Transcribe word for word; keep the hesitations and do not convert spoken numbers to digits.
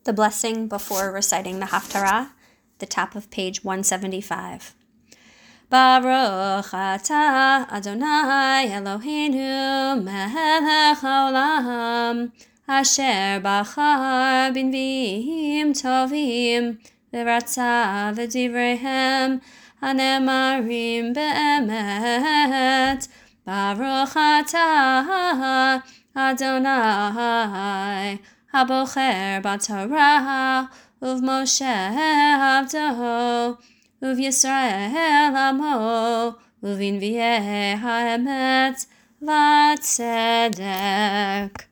The blessing before reciting the Haftarah, the top of page one seventy-five. Baruch atah Adonai Eloheinu melech haolam asher bachar b'nviim tovim v'ratza v'divreihem hanemarim be'emet. Baruch atah Adonai habocher b'torah uv'Moshe avdo uv'Yisrael amo uv'inviei ha'emet v'tzedek.